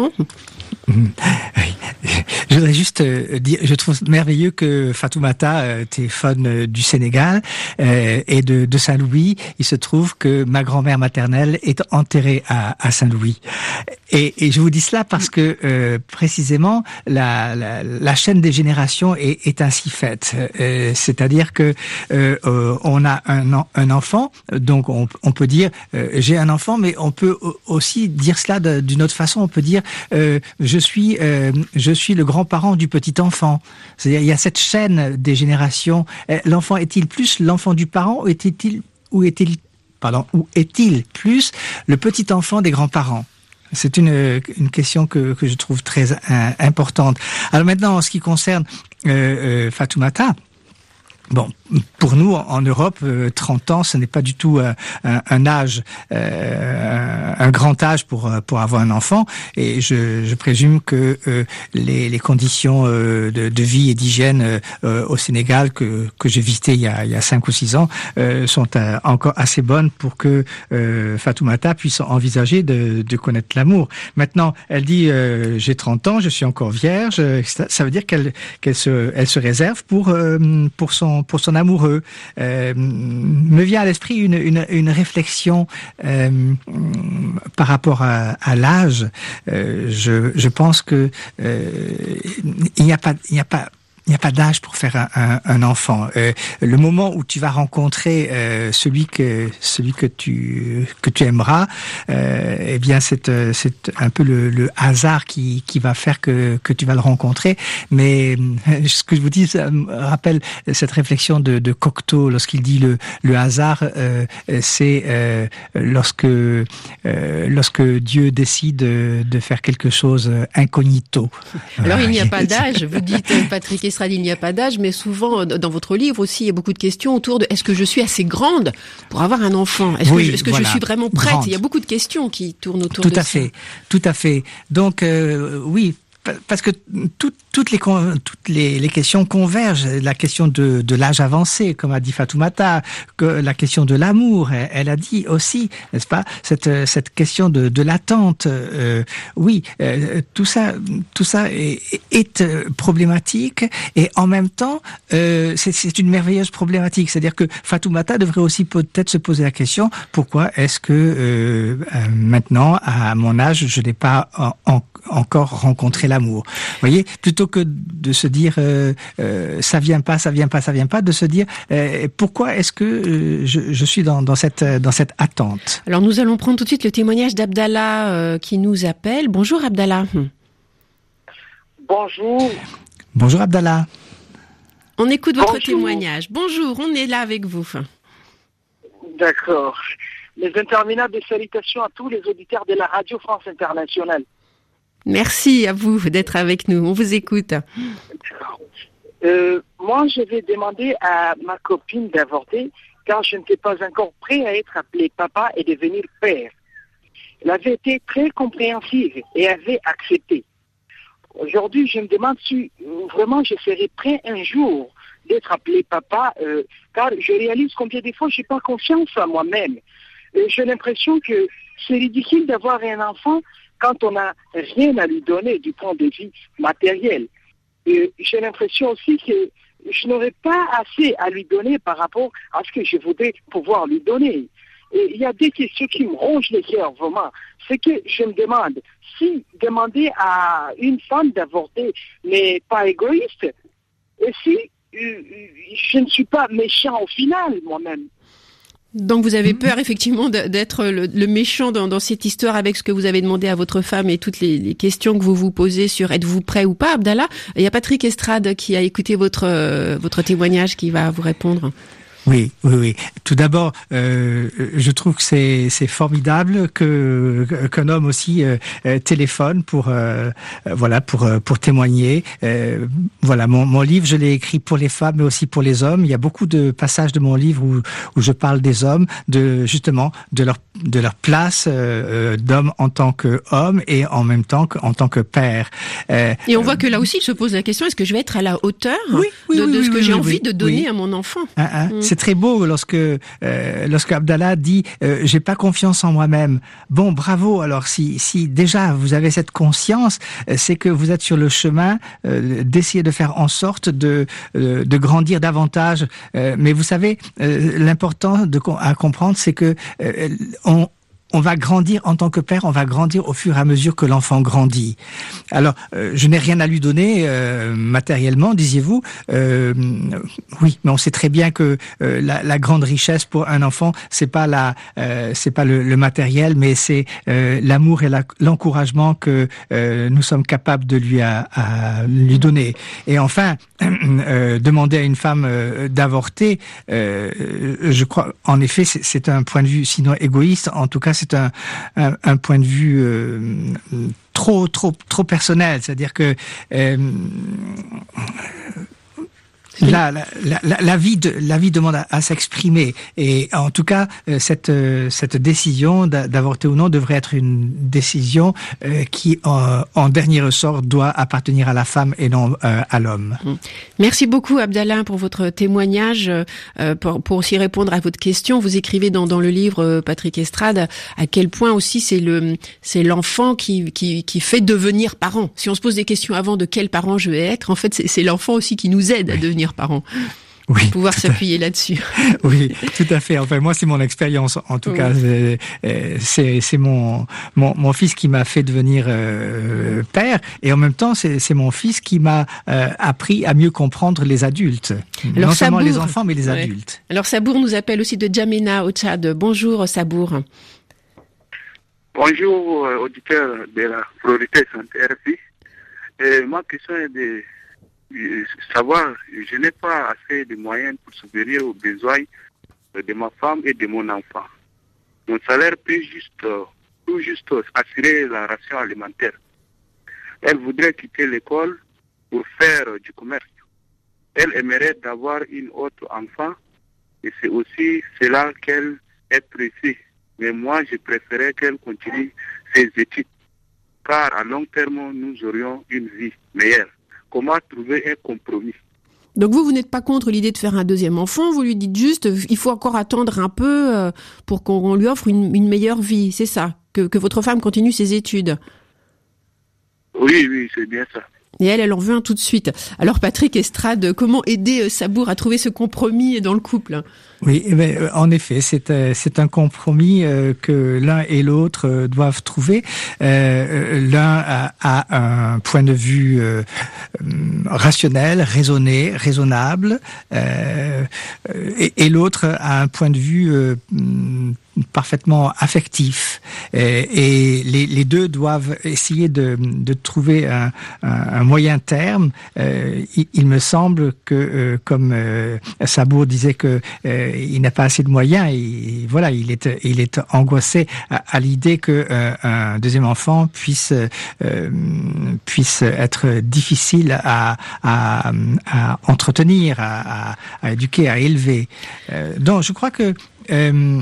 Speaker 3: Oui. Je voudrais juste dire, je trouve merveilleux que Fatoumata euh, téléphone du Sénégal euh, et de, de Saint-Louis. Il se trouve que ma grand-mère maternelle est enterrée à, à Saint-Louis. Et, et je vous dis cela parce que euh, précisément la, la, la chaîne des générations est, est ainsi faite. Euh, c'est-à-dire que euh, euh, on a un, un enfant, donc on, on peut dire euh, j'ai un enfant, mais on peut aussi dire cela de, d'une autre façon. On peut dire euh, je suis euh, je suis le grand-parent du petit enfant. C'est-à-dire il y a cette chaîne des générations. L'enfant est-il plus l'enfant du parent ou est-il ou est-il pardon ou est-il plus le petit enfant des grands-parents? C'est une une question que que je trouve très euh, importante. Alors maintenant, en ce qui concerne euh, euh, Fatoumata. Bon, pour nous, en Europe, trente ans, ce n'est pas du tout un, un, un âge, euh, un grand âge pour pour avoir un enfant. Et je, je présume que euh, les, les conditions euh, de, de vie et d'hygiène euh, au Sénégal que que j'ai visité il y a il y a cinq ou six ans euh, sont euh, encore assez bonnes pour que euh, Fatoumata puisse envisager de, de connaître l'amour. Maintenant, elle dit euh, j'ai trente ans, je suis encore vierge. Ça veut dire qu'elle qu'elle se elle se réserve pour euh, pour son pour son amoureux. Euh, me vient à l'esprit une, une, une réflexion euh, par rapport à, à l'âge. Euh, je, je pense que euh, il n'y a pas, il n'y a pas Il n'y a pas d'âge pour faire un, un, un enfant. Euh, le moment où tu vas rencontrer euh, celui que celui que tu que tu aimeras, euh, eh bien c'est c'est un peu le, le hasard qui qui va faire que que tu vas le rencontrer. Mais ce que je vous dis, ça me rappelle cette réflexion de, de Cocteau lorsqu'il dit le le hasard, euh, c'est euh, lorsque euh, lorsque Dieu décide de faire quelque chose incognito.
Speaker 2: Alors il n'y a pas d'âge. Vous dites Patrick Estrade, il n'y a pas d'âge, mais souvent dans votre livre aussi, il y a beaucoup de questions autour de est-ce que je suis assez grande pour avoir un enfant? Est-ce
Speaker 3: oui,
Speaker 2: que, je, est-ce que
Speaker 3: voilà.
Speaker 2: je suis vraiment prête?
Speaker 3: Grande.
Speaker 2: Il y a beaucoup de questions qui tournent autour
Speaker 3: tout
Speaker 2: de ça.
Speaker 3: Tout à fait, tout à fait. Donc euh, oui. parce que tout, toutes, les, toutes les, les questions convergent. La question de, de l'âge avancé, comme a dit Fatoumata, que la question de l'amour, elle, elle a dit aussi, n'est-ce pas, cette, cette question de, de l'attente. Euh, oui, euh, tout ça, tout ça est, est problématique et en même temps, euh, c'est, c'est une merveilleuse problématique. C'est-à-dire que Fatoumata devrait aussi peut-être se poser la question, pourquoi est-ce que euh, euh, maintenant, à mon âge, je n'ai pas en, en, encore rencontré l'amour. Vous voyez, plutôt que de se dire euh, euh, ça vient pas, ça vient pas, ça vient pas, de se dire euh, pourquoi est-ce que euh, je, je suis dans, dans cette dans cette attente.
Speaker 2: Alors nous allons prendre tout de suite le témoignage d'Abdallah euh, qui nous appelle. Bonjour Abdallah.
Speaker 9: Bonjour.
Speaker 3: Bonjour Abdallah.
Speaker 2: On écoute votre
Speaker 9: Bonjour.
Speaker 2: témoignage. Bonjour, on est là avec vous.
Speaker 9: D'accord. Mes interminables salutations à tous les auditeurs de la Radio France Internationale.
Speaker 2: Merci à vous d'être avec nous. On vous écoute.
Speaker 9: Euh, moi, je vais demander à ma copine d'avorter car je n'étais pas encore prêt à être appelé papa et devenir père. Elle avait été très compréhensive et avait accepté. Aujourd'hui, je me demande si euh, vraiment je serai prêt un jour d'être appelé papa, euh, car je réalise combien de fois je n'ai pas confiance en moi-même. Et j'ai l'impression que c'est ridicule d'avoir un enfant quand on n'a rien à lui donner du point de vue matériel. Et j'ai l'impression aussi que je n'aurais pas assez à lui donner par rapport à ce que je voudrais pouvoir lui donner. Et il y a des questions qui me rongent le cœur, vraiment. C'est que je me demande, si demander à une femme d'avorter n'est pas égoïste, et si euh, je ne suis pas méchant au final, moi-même.
Speaker 2: Donc vous avez peur effectivement d'être le, le méchant dans, dans cette histoire avec ce que vous avez demandé à votre femme et toutes les, les questions que vous vous posez sur êtes-vous prêt ou pas, Abdallah. Il y a Patrick Estrade qui a écouté votre, euh, votre témoignage qui va vous répondre.
Speaker 3: Oui, oui, oui. Tout d'abord, euh, je trouve que c'est c'est formidable que qu'un homme aussi euh, téléphone pour euh, voilà pour pour témoigner. Euh, voilà, mon mon livre, je l'ai écrit pour les femmes, mais aussi pour les hommes. Il y a beaucoup de passages de mon livre où où je parle des hommes, de justement de leur de leur place euh, d'homme en tant qu'homme et en même temps qu'en tant que père. Euh,
Speaker 2: et on voit que là aussi, il se pose la question est-ce que je vais être à la hauteur
Speaker 3: oui, oui,
Speaker 2: de,
Speaker 3: oui,
Speaker 2: de ce
Speaker 3: oui,
Speaker 2: que
Speaker 3: oui,
Speaker 2: j'ai
Speaker 3: oui,
Speaker 2: envie
Speaker 3: oui,
Speaker 2: de donner
Speaker 3: oui.
Speaker 2: à mon enfant.
Speaker 3: Hein, hein,
Speaker 2: mmh.
Speaker 3: C'est très beau lorsque euh, lorsque Abdallah dit euh, j'ai pas confiance en moi-même. Bon, bravo. Alors si si déjà vous avez cette conscience, euh, c'est que vous êtes sur le chemin euh, d'essayer de faire en sorte de euh, de grandir davantage. Euh, mais vous savez, euh, l'important de à comprendre, c'est que euh, on On va grandir en tant que père, on va grandir au fur et à mesure que l'enfant grandit. Alors, euh, je n'ai rien à lui donner euh, matériellement, disiez-vous. Euh, oui, mais on sait très bien que euh, la, la grande richesse pour un enfant, c'est pas la, euh, c'est pas le, le matériel, mais c'est euh, l'amour et la, l'encouragement que euh, nous sommes capables de lui à, à lui donner. Et enfin, euh, demander à une femme euh, d'avorter, euh, je crois, en effet, c'est, c'est un point de vue sinon égoïste, en tout cas. C'est un, un, un point de vue euh, trop, trop, trop personnel. C'est-à-dire que euh, la, la, la, la vie de, la vie demande à, à s'exprimer. Et en tout cas, euh, cette, euh, cette décision d'avorter ou non devrait être une décision euh, qui, en, en dernier ressort, doit appartenir à la femme et non euh, à l'homme.
Speaker 2: Merci beaucoup, Abdallah, pour votre témoignage, euh, pour, pour aussi répondre à votre question. Vous écrivez dans, dans le livre, euh, Patrick Estrade, à quel point aussi c'est le, c'est l'enfant qui, qui, qui fait devenir parent. Si on se pose des questions avant de quel parent je vais être, en fait, c'est, c'est l'enfant aussi qui nous aide à devenir parents.
Speaker 3: Oui,
Speaker 2: pouvoir s'appuyer là-dessus.
Speaker 3: Oui, tout à fait. Enfin, moi, c'est mon expérience. En tout oui. cas, c'est, c'est, c'est mon, mon, mon fils qui m'a fait devenir euh, père, et en même temps, c'est, c'est mon fils qui m'a euh, appris à mieux comprendre les adultes. Alors, non seulement Sabour, les enfants, mais les ouais. adultes.
Speaker 2: Alors, Sabour nous appelle aussi de Djamena au Tchad. Bonjour, Sabour.
Speaker 10: Bonjour, euh, auditeurs de la Priorité Santé R F I. Et ma question est de savoir, je n'ai pas assez de moyens pour subvenir aux besoins de ma femme et de mon enfant. Mon salaire peut juste, peut juste assurer la ration alimentaire. Elle voudrait quitter l'école pour faire du commerce. Elle aimerait d'avoir une autre enfant et c'est aussi cela qu'elle est pressée. Mais moi, je préférais qu'elle continue ses études car à long terme, nous aurions une vie meilleure. Comment trouver un compromis?
Speaker 2: Donc vous, vous n'êtes pas contre l'idée de faire un deuxième enfant, vous lui dites juste, euh, il faut encore attendre un peu euh, pour qu'on lui offre une, une meilleure vie, c'est ça? Que, que votre femme continue ses études?
Speaker 10: Oui, oui, c'est bien ça.
Speaker 2: Et elle, elle en veut un tout de suite. Alors Patrick Estrade, comment aider euh, Sabour à trouver ce compromis dans le couple?
Speaker 3: Oui, mais en effet, c'est euh, c'est un compromis euh, que l'un et l'autre euh, doivent trouver. Euh, l'un a, a un point de vue euh, rationnel, raisonné, raisonnable, euh, et, et l'autre a un point de vue euh, parfaitement affectif. Et, et les, les deux doivent essayer de, de trouver un, un, un moyen terme. Euh, il, il me semble que, euh, comme euh, Sabour disait que euh, il n'a pas assez de moyens, et voilà, il est, il est angoissé à, à l'idée que euh, un deuxième enfant puisse euh, puisse être difficile à, à, à entretenir, à, à, à éduquer, à élever. Euh, donc, je crois que euh,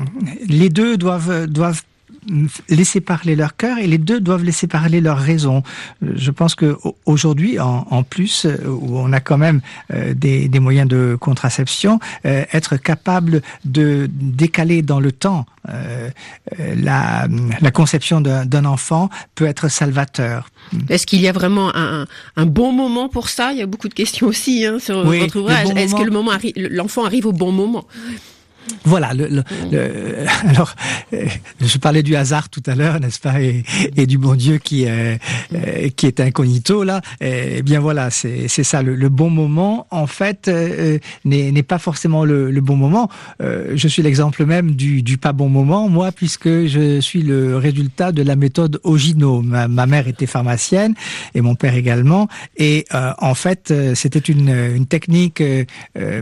Speaker 3: les deux doivent doivent laisser parler leur cœur, et les deux doivent laisser parler leur raison. Je pense que aujourd'hui, en, en plus, où on a quand même euh, des, des moyens de contraception, euh, être capable de décaler dans le temps euh, la, la conception d'un, d'un enfant peut être salvateur.
Speaker 2: Est-ce qu'il y a vraiment un, un bon moment pour ça? Il y a beaucoup de questions aussi hein, sur oui, votre ouvrage. Bon Est-ce moment... que le moment arri- l'enfant arrive au bon moment?
Speaker 3: Voilà. Le, le, le, alors, euh, je parlais du hasard tout à l'heure, n'est-ce pas, et, et du bon Dieu qui euh, euh, qui est incognito là. Eh bien voilà, c'est c'est ça. Le, le bon moment, en fait, euh, n'est n'est pas forcément le, le bon moment. Euh, je suis l'exemple même du du pas bon moment, moi, puisque je suis le résultat de la méthode Ogino. Ma, ma mère était pharmacienne et mon père également, et euh, en fait, c'était une une technique euh, euh,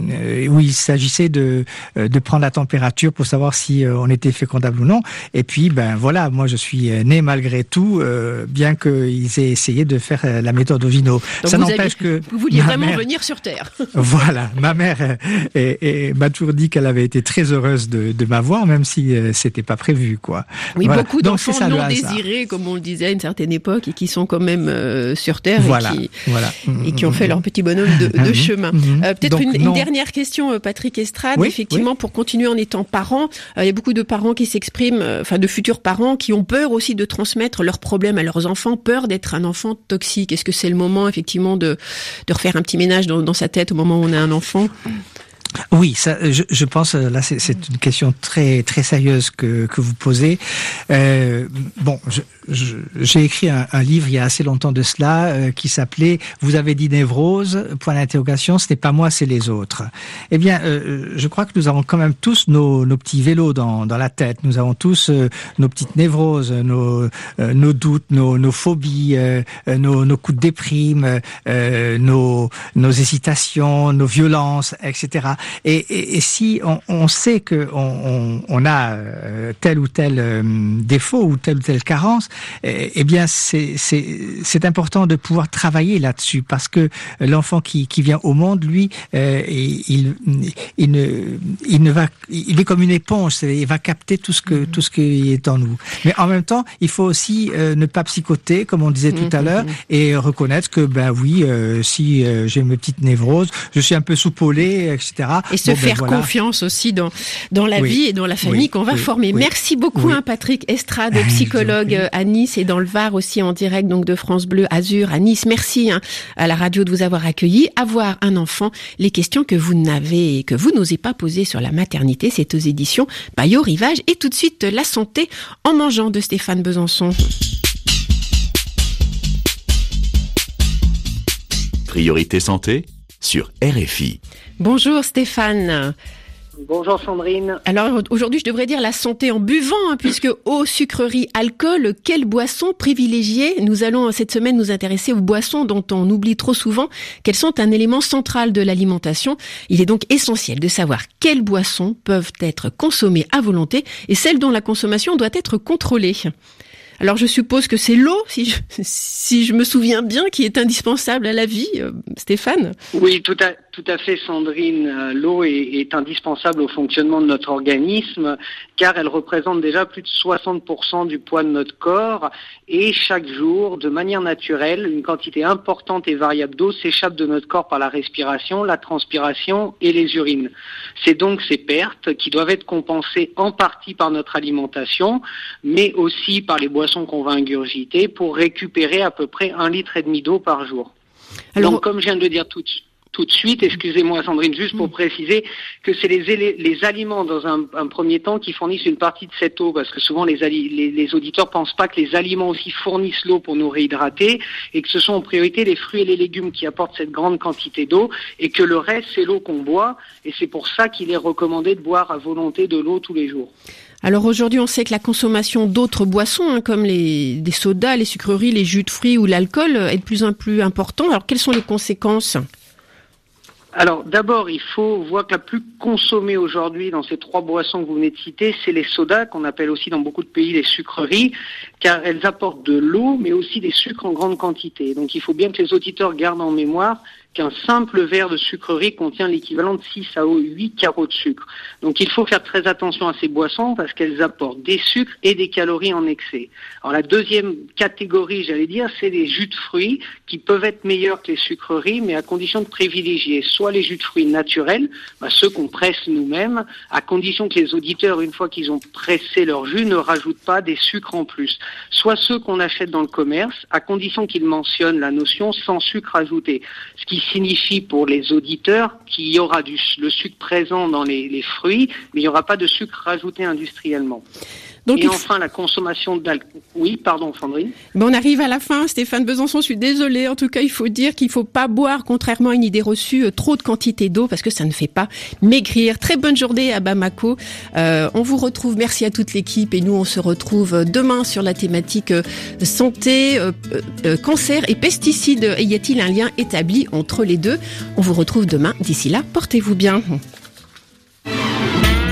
Speaker 3: où il s'agissait de de prendre la température pour savoir si euh, on était fécondable ou non. Et puis, ben voilà, moi je suis né malgré tout, euh, bien qu'ils aient essayé de faire euh, la méthode Ogino. Ça n'empêche
Speaker 2: aviez,
Speaker 3: que
Speaker 2: vous vouliez vraiment
Speaker 3: mère,
Speaker 2: venir sur Terre.
Speaker 3: Voilà, ma mère euh, et, et m'a toujours dit qu'elle avait été très heureuse de, de m'avoir, même si euh, c'était pas prévu, quoi.
Speaker 2: Oui,
Speaker 3: voilà.
Speaker 2: beaucoup
Speaker 3: Donc,
Speaker 2: d'enfants
Speaker 3: ça,
Speaker 2: non désirés, comme on le disait à une certaine époque, et qui sont quand même euh, sur Terre
Speaker 3: voilà,
Speaker 2: et, qui,
Speaker 3: voilà.
Speaker 2: et qui ont fait leur petit bonhomme de, de chemin. Euh, peut-être Donc, une, une dernière question, Patrick Estrade,
Speaker 3: oui,
Speaker 2: effectivement,
Speaker 3: oui.
Speaker 2: pour continuer en étant parents. Il euh, y a beaucoup de parents qui s'expriment, enfin euh, de futurs parents, qui ont peur aussi de transmettre leurs problèmes à leurs enfants, peur d'être un enfant toxique. Est-ce que c'est le moment, effectivement, de, de refaire un petit ménage dans, dans sa tête au moment où on a un enfant ?
Speaker 3: Oui, ça, je, je pense là c'est, c'est une question très très sérieuse que que vous posez. Euh, bon, je, je, j'ai écrit un, un livre il y a assez longtemps de cela euh, qui s'appelait « Vous avez dit névrose, point d'interrogation, ce n'est pas moi, c'est les autres ». Eh bien, euh, je crois que nous avons quand même tous nos nos petits vélos dans dans la tête. Nous avons tous euh, nos petites névroses, nos euh, nos doutes, nos nos phobies, euh, nos nos coups de déprime, euh, nos nos hésitations, nos violences, et cetera. Et, et, et si on, on sait que on, on, on a euh, tel ou tel euh, défaut ou telle ou telle carence, eh, eh bien c'est, c'est, c'est important de pouvoir travailler là-dessus, parce que l'enfant qui, qui vient au monde, lui, euh, il, il ne, il ne va, il est comme une éponge, il va capter tout ce que tout ce qui est en nous. Mais en même temps, il faut aussi euh, ne pas psychoter, comme on disait tout à l'heure, et reconnaître que ben oui, euh, si euh, j'ai mes petites névroses, je suis un peu soupolé, et cetera.
Speaker 2: Et se bon, faire ben voilà. confiance aussi dans dans la oui. vie et dans la famille oui. qu'on va oui. former. Oui. Merci beaucoup, oui. hein, Patrick Estrade, psychologue à Nice et dans le Var aussi en direct donc de France Bleu Azur à Nice. Merci hein, à la radio de vous avoir accueilli. Avoir un enfant, les questions que vous n'avez que vous n'osez pas poser sur la maternité, c'est aux éditions Bayot Rivage. Et tout de suite la santé en mangeant de Stéphane Besançon.
Speaker 1: Priorité santé sur R F I.
Speaker 2: Bonjour Stéphane.
Speaker 9: Bonjour Sandrine.
Speaker 2: Alors aujourd'hui je devrais dire la santé en buvant, hein, puisque eau, sucrerie, alcool, quelle boisson privilégier ? Nous allons cette semaine nous intéresser aux boissons dont on oublie trop souvent qu'elles sont un élément central de l'alimentation. Il est donc essentiel de savoir quelles boissons peuvent être consommées à volonté et celles dont la consommation doit être contrôlée. Alors je suppose que c'est l'eau, si je, si je me souviens bien, qui est indispensable à la vie, euh, Stéphane ?
Speaker 9: Oui, tout à,
Speaker 11: tout à fait, Sandrine. L'eau est, est indispensable au fonctionnement de notre organisme car elle représente déjà plus de soixante pour cent du poids de notre corps et chaque jour, de manière naturelle, une quantité importante et variable d'eau s'échappe de notre corps par la respiration, la transpiration et les urines. C'est donc ces pertes qui doivent être compensées en partie par notre alimentation, mais aussi par les boissons qu'on va ingurgiter pour récupérer à peu près un litre et demi d'eau par jour. Alors, donc, comme je viens de le dire tout de suite, Tout de suite, excusez-moi Sandrine, juste pour préciser que c'est les, les aliments dans un, un premier temps qui fournissent une partie de cette eau, parce que souvent les, les, les auditeurs pensent pas que les aliments aussi fournissent l'eau pour nous réhydrater, et que ce sont en priorité les fruits et les légumes qui apportent cette grande quantité d'eau, et que le reste c'est l'eau qu'on boit, et c'est pour ça qu'il est recommandé de boire à volonté de l'eau tous les jours.
Speaker 2: Alors aujourd'hui, on sait que la consommation d'autres boissons, hein, comme les des sodas, les sucreries, les jus de fruits ou l'alcool, est de plus en plus important. Alors quelles sont les conséquences ?
Speaker 11: Alors d'abord, il faut voir que la plus consommée aujourd'hui dans ces trois boissons que vous venez de citer, c'est les sodas, qu'on appelle aussi dans beaucoup de pays les sucreries, car elles apportent de l'eau, mais aussi des sucres en grande quantité. Donc il faut bien que les auditeurs gardent en mémoire qu'un simple verre de sucrerie contient l'équivalent de six à huit carreaux de sucre. Donc il faut faire très attention à ces boissons parce qu'elles apportent des sucres et des calories en excès. Alors la deuxième catégorie, j'allais dire, c'est les jus de fruits qui peuvent être meilleurs que les sucreries, mais à condition de privilégier soit les jus de fruits naturels, bah ceux qu'on presse nous-mêmes, à condition que les auditeurs, une fois qu'ils ont pressé leur jus, ne rajoutent pas des sucres en plus. Soit ceux qu'on achète dans le commerce, à condition qu'ils mentionnent la notion sans sucre ajouté. Ce qui signifie pour les auditeurs qu'il y aura du, le sucre présent dans les, les fruits, mais il n'y aura pas de sucre rajouté industriellement. Donc, et enfin, la consommation d'alcool. Oui, pardon, Sandrine.
Speaker 2: Bon, on arrive à la fin. Stéphane Besançon, je suis désolée. En tout cas, il faut dire qu'il faut pas boire, contrairement à une idée reçue, trop de quantité d'eau parce que ça ne fait pas maigrir. Très bonne journée à Bamako. Euh, on vous retrouve. Merci à toute l'équipe et nous, on se retrouve demain sur la thématique euh, santé, euh, euh, cancer et pesticides. Et y a-t-il un lien établi entre les deux ? On vous retrouve demain. D'ici là, portez-vous bien.